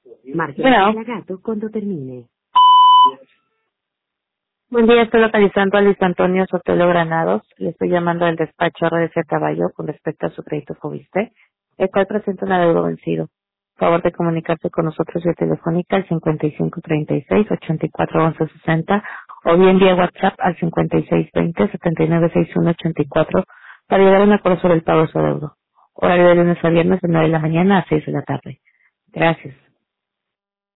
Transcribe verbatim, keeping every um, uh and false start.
Marque Bueno, la gato cuando termine. buen día, estoy localizando a Luis Antonio Sotelo Granados. Le estoy llamando del despacho R D C Caballo con respecto a su crédito Fobiste, el cual presenta un adeudo vencido. Por favor de comunicarse con nosotros vía telefónica al cincuenta y cinco treinta y seis, ochenta y cuatro once sesenta o bien vía WhatsApp al cincuenta y seis veinte, setenta y nueve sesenta y uno ochenta y cuatro para llegar a un acuerdo sobre el pago de su adeudo. Horario de lunes a viernes de nueve de la mañana a seis de la tarde. Gracias.